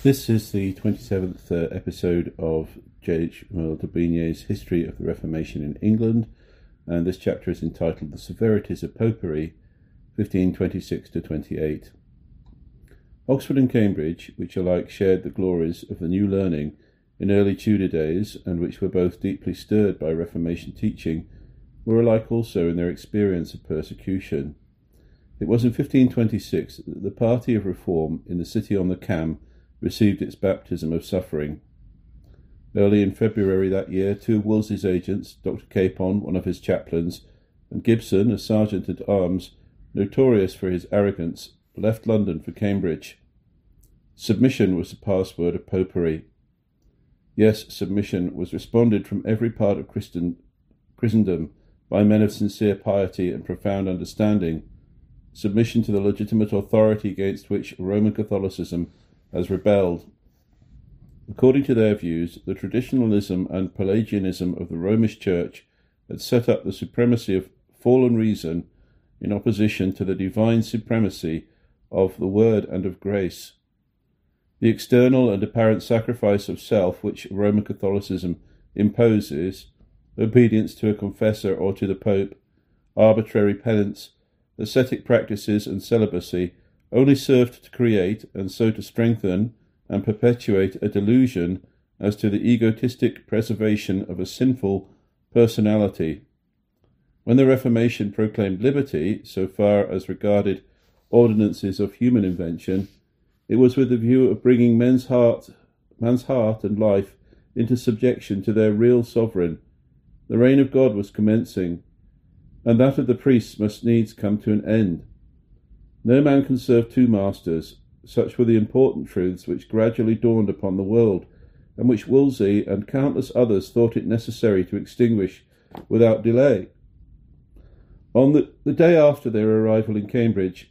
This is the 27th episode of J.H. D'Aubigné's History of the Reformation in England, and this chapter is entitled The Severities of Popery, 1526-28. Oxford and Cambridge, which alike shared the glories of the new learning in early Tudor days, and which were both deeply stirred by Reformation teaching, were alike also in their experience of persecution. It was in 1526 that the party of reform in the city on the Cam received its baptism of suffering. Early in February that year, two of Wolsey's agents, Dr. Capon, one of his chaplains, and Gibson, a sergeant-at-arms, notorious for his arrogance, left London for Cambridge. Submission was the password of popery. Yes, submission was responded from every part of Christendom by men of sincere piety and profound understanding. Submission to the legitimate authority against which Roman Catholicism has rebelled. According to their views, the traditionalism and Pelagianism of the Romish Church had set up the supremacy of fallen reason in opposition to the divine supremacy of the Word and of grace. The external and apparent sacrifice of self which Roman Catholicism imposes, obedience to a confessor or to the Pope, arbitrary penance, ascetic practices and celibacy, only served to create, and so to strengthen and perpetuate, a delusion as to the egotistic preservation of a sinful personality. When the Reformation proclaimed liberty, so far as regarded ordinances of human invention, it was with the view of bringing man's heart and life into subjection to their real sovereign. The reign of God was commencing, and that of the priests must needs come to an end. No man can serve two masters. Such were the important truths which gradually dawned upon the world, and which Wolsey and countless others thought it necessary to extinguish without delay. On the day after their arrival in Cambridge,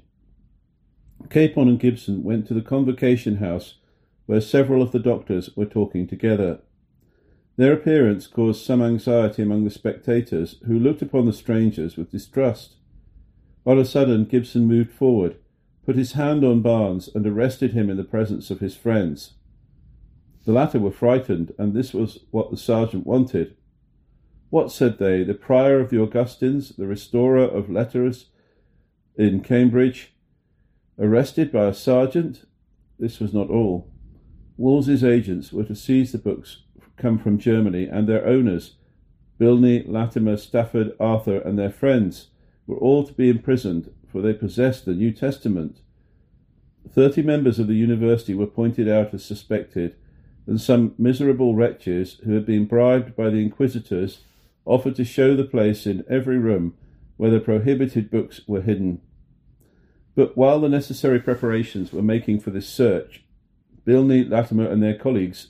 Capon and Gibson went to the Convocation House, where several of the doctors were talking together. Their appearance caused some anxiety among the spectators, who looked upon the strangers with distrust. On a sudden, Gibson moved forward, put his hand on Barnes, and arrested him in the presence of his friends. The latter were frightened, and this was what the sergeant wanted. "What," said they, "the prior of the Augustins, the restorer of letters in Cambridge, arrested by a sergeant?" This was not all. Wolsey's agents were to seize the books come from Germany, and their owners, Bilney, Latimer, Stafford, Arthur, and their friends, were all to be imprisoned, for they possessed the New Testament. 30 members of the university were pointed out as suspected, and some miserable wretches who had been bribed by the inquisitors offered to show the place in every room where the prohibited books were hidden. But while the necessary preparations were making for this search, Bilney, Latimer, and their colleagues,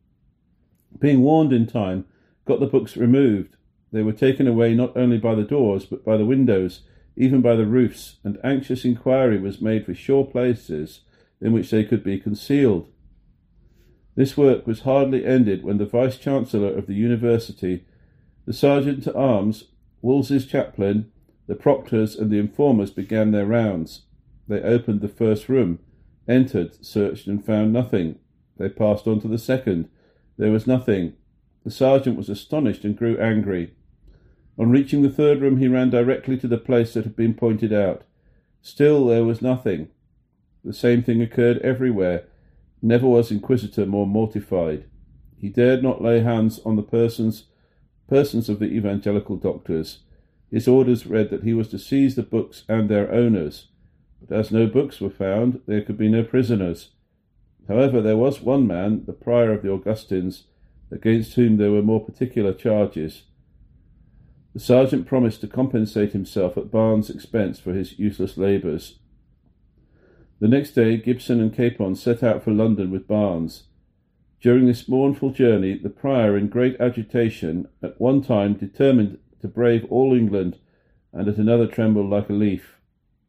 being warned in time, got the books removed. They were taken away not only by the doors, but by the windows, even by the roofs, and anxious inquiry was made for sure places in which they could be concealed. This work was hardly ended when the Vice-Chancellor of the University, the Sergeant-at-Arms, Wolsey's chaplain, the proctors, and the informers began their rounds. They opened the first room, entered, searched, and found nothing. They passed on to the second. There was nothing. The sergeant was astonished and grew angry. On reaching the third room, he ran directly to the place that had been pointed out. Still there was nothing. The same thing occurred everywhere. Never was inquisitor more mortified. He dared not lay hands on the persons of the evangelical doctors. His orders read that he was to seize the books and their owners. But as no books were found, there could be no prisoners. However, there was one man, the prior of the Augustins, against whom there were more particular charges. The sergeant promised to compensate himself at Barnes' expense for his useless labours. The next day, Gibson and Capon set out for London with Barnes. During this mournful journey, the prior, in great agitation, at one time determined to brave all England, and at another trembled like a leaf.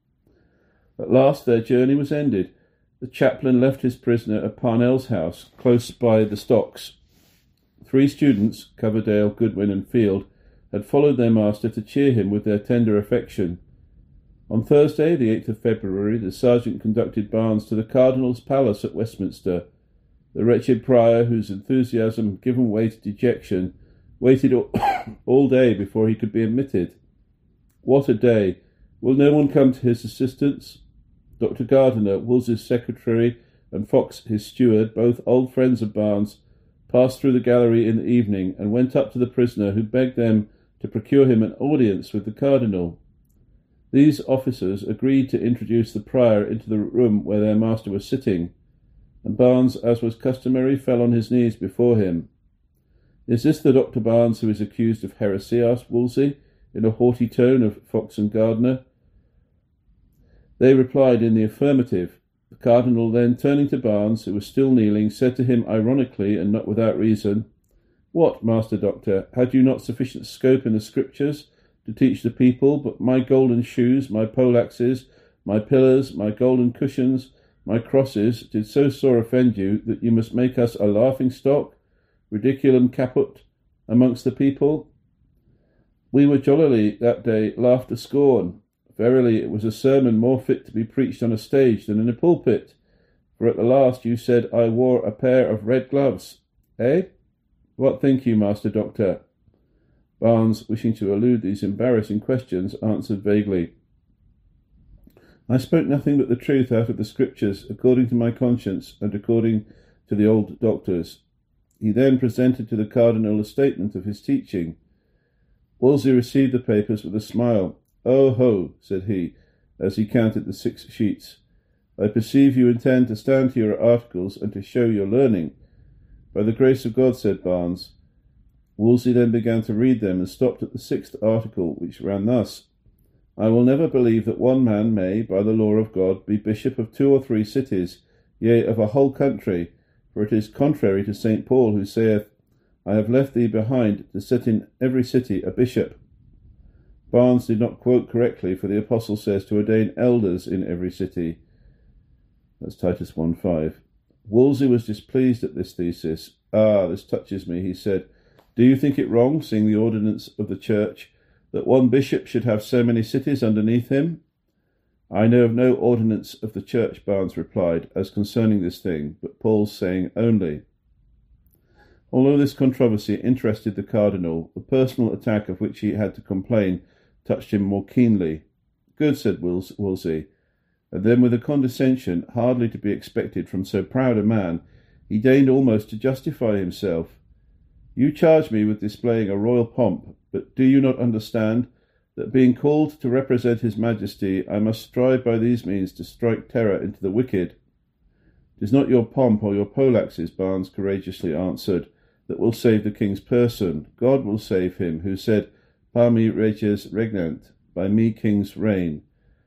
At last their journey was ended. The chaplain left his prisoner at Parnell's house, close by the stocks. 3 students, Coverdale, Goodwin, and Field, had followed their master to cheer him with their tender affection. On Thursday, the 8th of February, the sergeant conducted Barnes to the Cardinal's Palace at Westminster. The wretched prior, whose enthusiasm had given way to dejection, waited all day before he could be admitted. What a day! Will no one come to his assistance? Dr. Gardiner, Wolsey's secretary, and Fox, his steward, both old friends of Barnes, passed through the gallery in the evening and went up to the prisoner, who begged them to procure him an audience with the cardinal. These officers agreed to introduce the prior into the room where their master was sitting, and Barnes, as was customary, fell on his knees before him. "Is this the Dr. Barnes who is accused of heresy?" asked Wolsey, in a haughty tone, of Fox and Gardiner. They replied in the affirmative. The cardinal then, turning to Barnes, who was still kneeling, said to him ironically, and not without reason, "What, Master Doctor, had you not sufficient scope in the Scriptures to teach the people, but my golden shoes, my poleaxes, my pillars, my golden cushions, my crosses, did so sore offend you that you must make us a laughing-stock, ridiculum caput, amongst the people? We were jollily that day laughed to scorn. Verily, it was a sermon more fit to be preached on a stage than in a pulpit, for at the last you said I wore a pair of red gloves. Eh? What think you, Master Doctor?" Barnes, wishing to elude these embarrassing questions, answered vaguely, "I spoke nothing but the truth out of the Scriptures, according to my conscience and according to the old doctors." He then presented to the cardinal a statement of his teaching. Wolsey received the papers with a smile. "Oh ho," said he, as he counted the 6 sheets. "I perceive you intend to stand to your articles and to show your learning." "By the grace of God," said Barnes. Wolsey then began to read them and stopped at the 6th article, which ran thus: "I will never believe that one man may, by the law of God, be bishop of 2 or 3 cities, yea, of a whole country, for it is contrary to St. Paul, who saith, I have left thee behind to set in every city a bishop." Barnes did not quote correctly, for the apostle says to ordain elders in every city. That's Titus 1:5. Wolsey was displeased at this thesis. "Ah, this touches me," he said. "Do you think it wrong, seeing the ordinance of the church, that one bishop should have so many cities underneath him?" "I know of no ordinance of the church," Barnes replied, "as concerning this thing, but Paul's saying only." Although this controversy interested the cardinal, the personal attack of which he had to complain touched him more keenly. "Good," said Wolsey, and then, with a condescension hardly to be expected from so proud a man, he deigned almost to justify himself. "You charge me with displaying a royal pomp, but do you not understand that, being called to represent his majesty, I must strive by these means to strike terror into the wicked?" "It is not your pomp or your poleaxes," Barnes courageously answered, "that will save the king's person. God will save him, who said, Par me reges regnant, by me kings reign."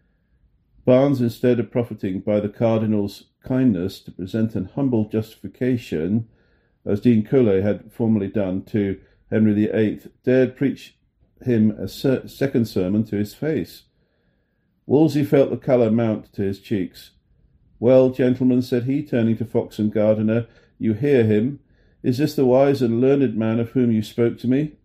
Barnes, instead of profiting by the cardinal's kindness to present an humble justification, as Dean Colet had formerly done to Henry VIII, dared preach him a second sermon to his face. Wolsey felt the colour mount to his cheeks. "Well, gentlemen," said he, turning to Fox and Gardiner, "you hear him. Is this the wise and learned man of whom you spoke to me?"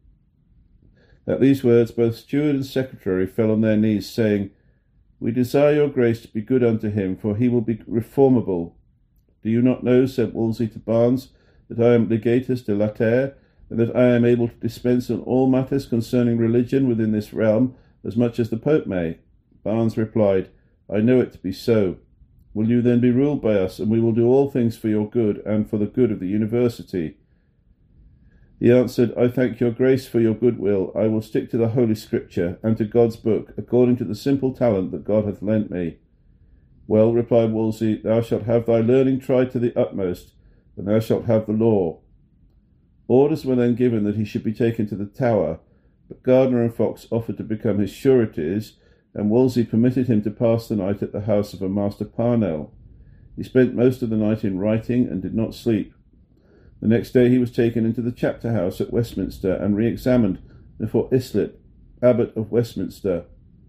At these words both steward and secretary fell on their knees, saying, "We desire your grace to be good unto him, for he will be reformable." "Do you not know," said Wolsey to Barnes, "that I am legatus de latere, and that I am able to dispense on all matters concerning religion within this realm as much as the Pope may?" Barnes replied, "I know it to be so." "Will you then be ruled by us, and we will do all things for your good and for the good of the university?" He answered, "I thank your grace for your goodwill. I will stick to the Holy Scripture and to God's book, according to the simple talent that God hath lent me." "Well," replied Wolsey, "thou shalt have thy learning tried to the utmost, and thou shalt have the law." Orders were then given that he should be taken to the Tower, but Gardiner and Fox offered to become his sureties, and Wolsey permitted him to pass the night at the house of a Master Parnell. He spent most of the night in writing and did not sleep. The next day he was taken into the chapter house at Westminster and re-examined before Islip, Abbot of Westminster,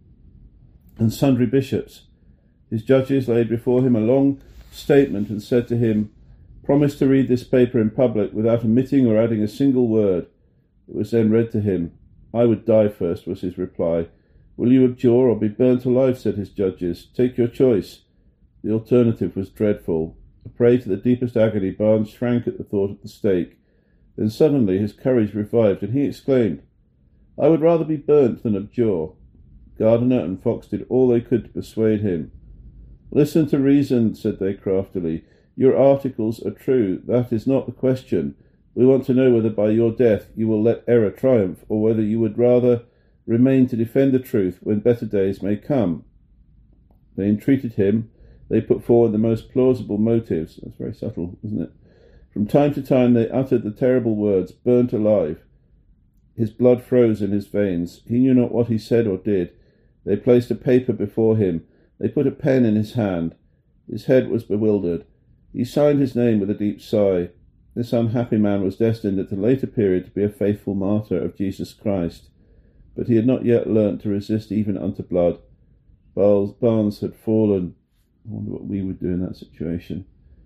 and sundry bishops. His judges laid before him a long statement and said to him, "Promise to read this paper in public without omitting or adding a single word." It was then read to him. "I would die first," was his reply. "Will you abjure or be burnt alive?" said his judges. "Take your choice." The alternative was dreadful. A prey to the deepest agony, Barnes shrank at the thought of the stake. Then suddenly his courage revived, and he exclaimed, "I would rather be burnt than abjure." Gardiner and Fox did all they could to persuade him. "Listen to reason," said they craftily. "Your articles are true. That is not the question. We want to know whether by your death you will let error triumph, or whether you would rather remain to defend the truth when better days may come." They entreated him. They put forward the most plausible motives. That's very subtle, isn't it? From time to time they uttered the terrible words, "burnt alive." His blood froze in his veins. He knew not what he said or did. They placed a paper before him. They put a pen in his hand. His head was bewildered. He signed his name with a deep sigh. This unhappy man was destined at a later period to be a faithful martyr of Jesus Christ, but he had not yet learnt to resist even unto blood. Barnes had fallen. I wonder what we would do in that situation.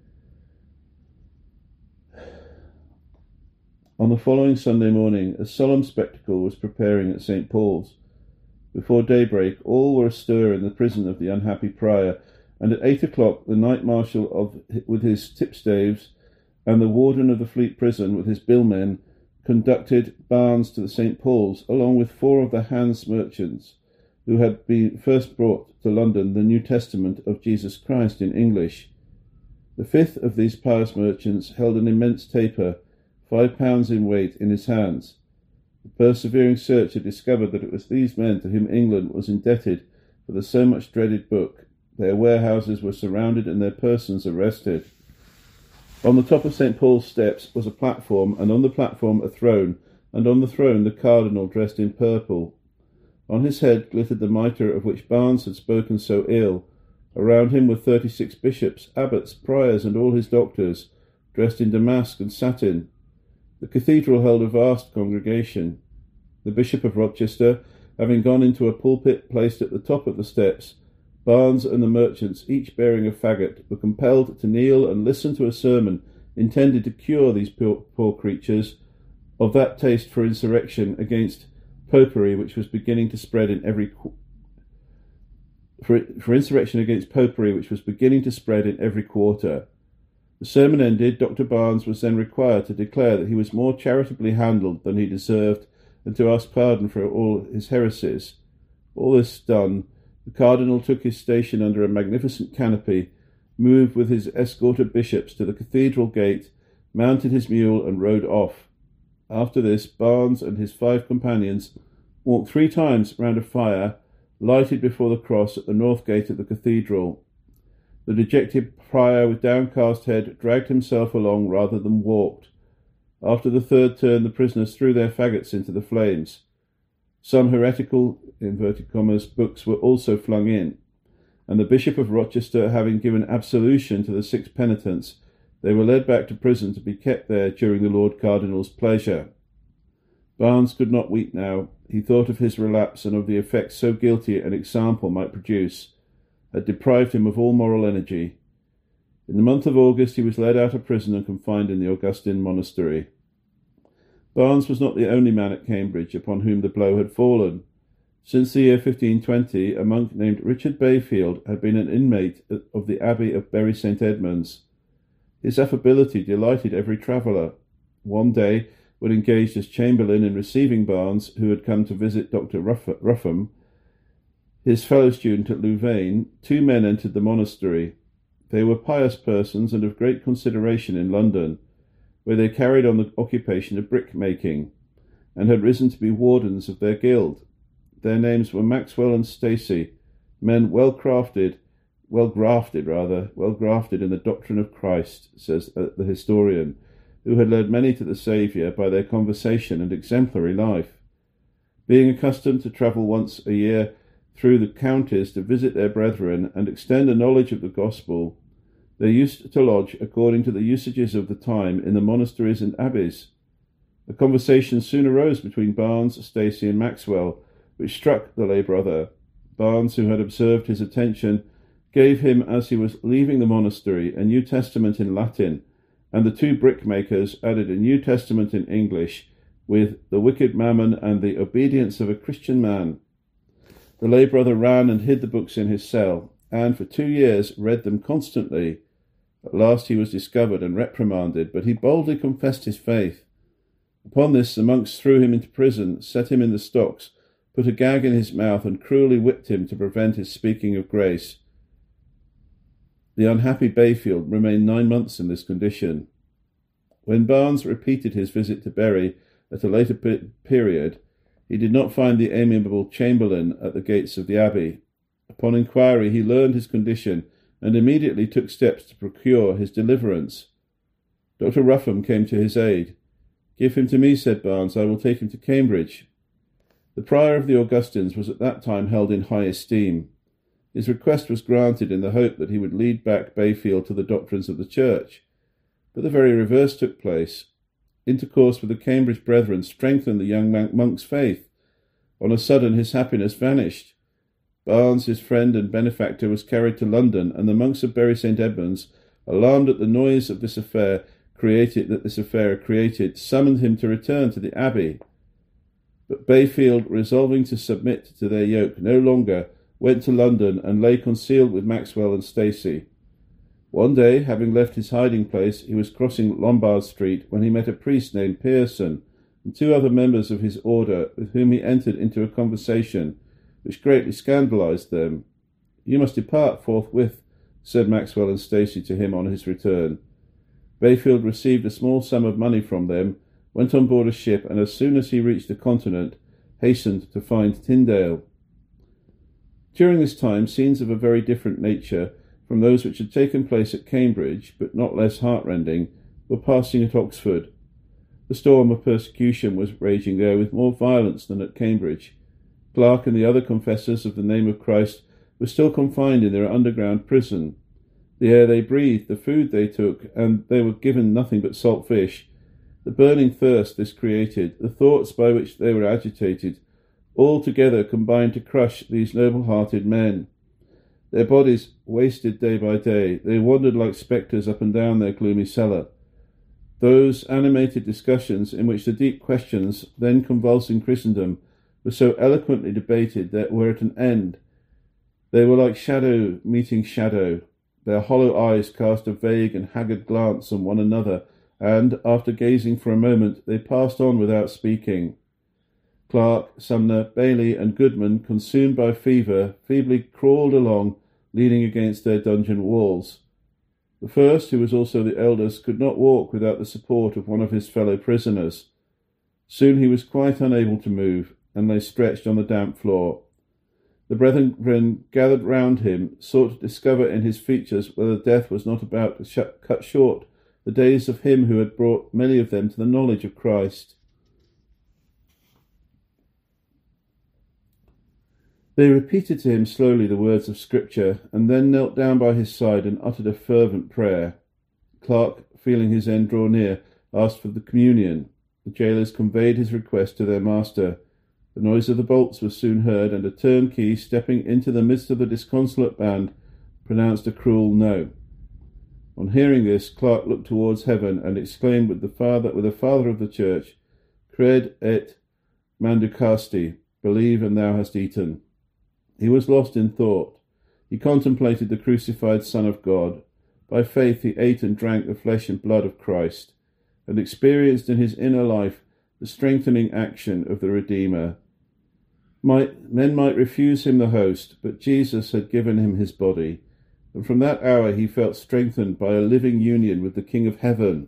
On the following Sunday morning, a solemn spectacle was preparing at St. Paul's. Before daybreak, all were astir in the prison of the unhappy prior, and at 8 o'clock the Knight Marshal with his tipstaves and the warden of the Fleet Prison with his billmen conducted Barnes to the St. Paul's, along with 4 of the Hanse merchants, who had been first brought to London the New Testament of Jesus Christ in English. The 5th of these pious merchants held an immense taper, 5 pounds in weight, in his hands. The persevering search had discovered that it was these men to whom England was indebted for the so much dreaded book. Their warehouses were surrounded and their persons arrested. On the top of St. Paul's steps was a platform, and on the platform a throne, and on the throne the cardinal dressed in purple. On his head glittered the mitre of which Barnes had spoken so ill. Around him were 36 bishops, abbots, priors, and all his doctors, dressed in damask and satin. The cathedral held a vast congregation. The Bishop of Rochester, having gone into a pulpit placed at the top of the steps, Barnes and the merchants, each bearing a faggot, were compelled to kneel and listen to a sermon intended to cure these poor creatures of that taste for insurrection against popery which was beginning to spread in every quarter. The sermon ended, Dr. Barnes was then required to declare that he was more charitably handled than he deserved, and to ask pardon for all his heresies. All this done, the cardinal took his station under a magnificent canopy, moved with his escort of bishops to the cathedral gate, mounted his mule, and rode off. After this, Barnes and his 5 companions walked 3 times round a fire lighted before the cross at the north gate of the cathedral. The dejected prior with downcast head dragged himself along rather than walked. After the 3rd turn, the prisoners threw their faggots into the flames. Some heretical, inverted commas, books were also flung in, and the Bishop of Rochester having given absolution to the 6 penitents, they were led back to prison to be kept there during the Lord Cardinal's pleasure. Barnes could not weep now. He thought of his relapse and of the effects so guilty an example might produce, had deprived him of all moral energy. In the month of August he was led out of prison and confined in the Augustine monastery. Barnes was not the only man at Cambridge upon whom the blow had fallen. Since the year 1520, a monk named Richard Bayfield had been an inmate of the Abbey of Bury St. Edmunds. His affability delighted every traveller. One day, when engaged as chamberlain in receiving Barnes, who had come to visit Dr. Ruffham, his fellow student at Louvain, 2 men entered the monastery. They were pious persons and of great consideration in London, where they carried on the occupation of brick-making, and had risen to be wardens of their guild. Their names were Maxwell and Stacey, men well grafted in the doctrine of Christ, says the historian, who had led many to the Saviour by their conversation and exemplary life. Being accustomed to travel once a year through the counties to visit their brethren and extend a knowledge of the gospel, they used to lodge, according to the usages of the time, in the monasteries and abbeys. A conversation soon arose between Barnes, Stacey, and Maxwell, which struck the lay brother. Barnes, who had observed his attention, gave him, as he was leaving the monastery, a New Testament in Latin, and the 2 brickmakers added a New Testament in English, with the wicked mammon and the obedience of a Christian man. The lay brother ran and hid the books in his cell, and for 2 years read them constantly. At last he was discovered and reprimanded, but he boldly confessed his faith. Upon this the monks threw him into prison, set him in the stocks, put a gag in his mouth, and cruelly whipped him to prevent his speaking of grace. The unhappy Bayfield remained 9 months in this condition. When Barnes repeated his visit to Bury at a later period, he did not find the amiable chamberlain at the gates of the abbey. Upon inquiry, he learned his condition and immediately took steps to procure his deliverance. Dr. Ruffam came to his aid. "Give him to me," said Barnes. "I will take him to Cambridge." The prior of the Augustines was at that time held in high esteem. His request was granted in the hope that he would lead back Bayfield to the doctrines of the Church. But the very reverse took place. Intercourse with the Cambridge brethren strengthened the young monk's faith. On a sudden his happiness vanished. Barnes, his friend and benefactor, was carried to London, and the monks of Bury St. Edmunds, alarmed at the noise of this affair created, summoned him to return to the abbey. But Bayfield, resolving to submit to their yoke no longer, went to London and lay concealed with Maxwell and Stacey. One day, having left his hiding place, he was crossing Lombard Street when he met a priest named Pearson and 2 other members of his order, with whom he entered into a conversation which greatly scandalized them. "You must depart forthwith," said Maxwell and Stacey to him on his return. Bayfield received a small sum of money from them, went on board a ship, and as soon as he reached the continent, hastened to find Tyndale. During this time, scenes of a very different nature from those which had taken place at Cambridge, but not less heartrending, were passing at Oxford. The storm of persecution was raging there with more violence than at Cambridge. Clark and the other confessors of the name of Christ were still confined in their underground prison. The air they breathed, the food they took, and they were given nothing but salt fish, the burning thirst this created, the thoughts by which they were agitated, all together combined to crush these noble-hearted men. Their bodies wasted day by day. They wandered like spectres up and down their gloomy cellar. Those animated discussions in which the deep questions then convulsing Christendom were so eloquently debated that were at an end. They were like shadow meeting shadow. Their hollow eyes cast a vague and haggard glance on one another, and, after gazing for a moment, they passed on without speaking. Clark, Sumner, Bailey, and Goodman, consumed by fever, feebly crawled along, leaning against their dungeon walls. The first, who was also the eldest, could not walk without the support of one of his fellow prisoners. Soon he was quite unable to move, and lay stretched on the damp floor. The brethren gathered round him, sought to discover in his features whether death was not about to cut short the days of him who had brought many of them to the knowledge of Christ. They repeated to him slowly the words of Scripture, and then knelt down by his side and uttered a fervent prayer. Clark, feeling his end draw near, asked for the communion. The jailers conveyed his request to their master. The noise of the bolts was soon heard, and a turnkey, stepping into the midst of the disconsolate band, pronounced a cruel no. On hearing this, Clark looked towards heaven and exclaimed with the father of the church, "Cred et mandicasti," believe and thou hast eaten. He was lost in thought. He contemplated the crucified Son of God. By faith he ate and drank the flesh and blood of Christ, and experienced in his inner life the strengthening action of the Redeemer. Men might refuse him the host, but Jesus had given him his body, and from that hour he felt strengthened by a living union with the King of Heaven.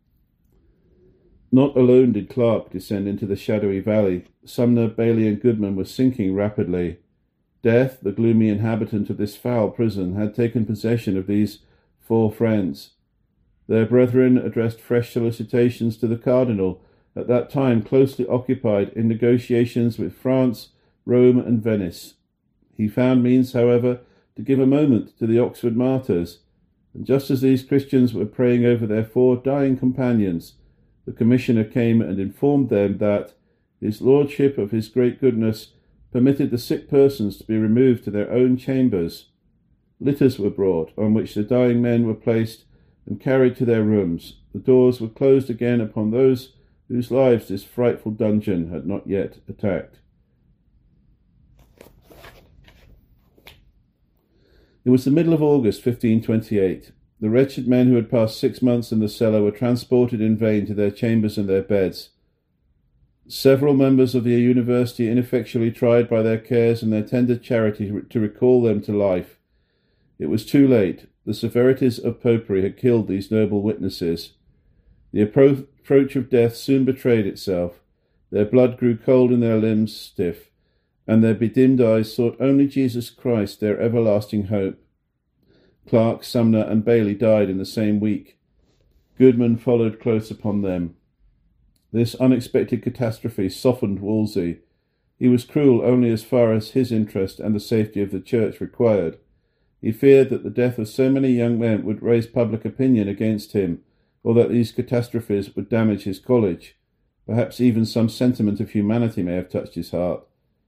Not alone did Clark descend into the shadowy valley. Sumner, Bailey, and Goodman were sinking rapidly. Death, the gloomy inhabitant of this foul prison, had taken possession of these 4 friends. Their brethren addressed fresh solicitations to the Cardinal, at that time closely occupied in negotiations with France, Rome, and Venice. He found means, however, to give a moment to the Oxford martyrs, and just as these Christians were praying over their 4 dying companions, the Commissioner came and informed them that his Lordship of his great goodness permitted the sick persons to be removed to their own chambers. Litters were brought, on which the dying men were placed and carried to their rooms. The doors were closed again upon those whose lives this frightful dungeon had not yet attacked. It was the middle of August 1528. The wretched men who had passed 6 months in the cellar were transported in vain to their chambers and their beds. Several members of the university ineffectually tried by their cares and their tender charity to recall them to life. It was too late. The severities of popery had killed these noble witnesses. The approach of death soon betrayed itself. Their blood grew cold and their limbs stiff, and their bedimmed eyes sought only Jesus Christ, their everlasting hope. Clark, Sumner, and Bailey died in the same week. Goodman followed close upon them. This unexpected catastrophe softened Wolsey. He was cruel only as far as his interest and the safety of the church required. He feared that the death of so many young men would raise public opinion against him, or that these catastrophes would damage his college. Perhaps even some sentiment of humanity may have touched his heart.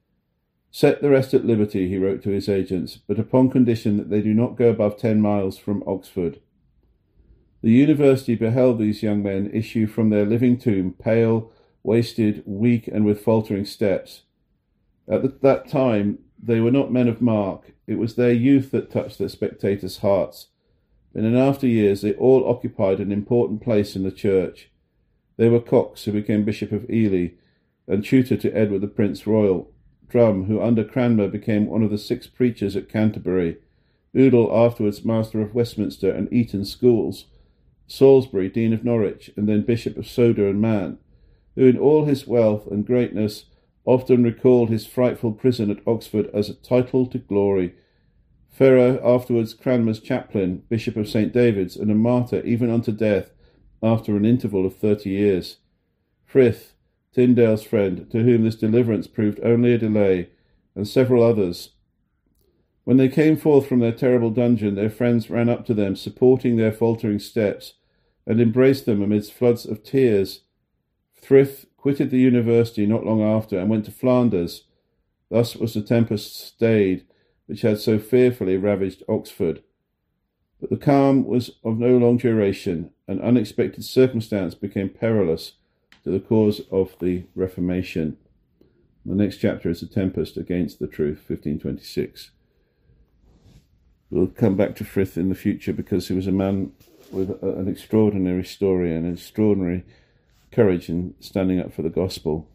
Set the rest at liberty, he wrote to his agents, but upon condition that they do not go above 10 miles from Oxford. The university beheld these young men issue from their living tomb, pale, wasted, weak, and with faltering steps. At that time they were not men of mark. It was their youth that touched the spectators' hearts. But in after years they all occupied an important place in the church. They were Cox, who became Bishop of Ely, and tutor to Edward the Prince Royal; Drum, who under Cranmer became one of the 6 preachers at Canterbury; Udal, afterwards Master of Westminster and Eton Schools; Salisbury, Dean of Norwich, and then Bishop of Soda and Man, who in all his wealth and greatness often recalled his frightful prison at Oxford as a title to glory; Ferrer, afterwards Cranmer's chaplain, Bishop of St. David's, and a martyr even unto death after an interval of 30 years; Frith, Tyndale's friend, to whom this deliverance proved only a delay, and several others. When they came forth from their terrible dungeon, their friends ran up to them, supporting their faltering steps, and embraced them amidst floods of tears. Frith quitted the university not long after, and went to Flanders. Thus was the tempest stayed, which had so fearfully ravaged Oxford. But the calm was of no long duration. An unexpected circumstance became perilous to the cause of the Reformation. The next chapter is The Tempest Against the Truth, 1526. We'll come back to Frith in the future, because he was a man with an extraordinary story and an extraordinary courage in standing up for the gospel.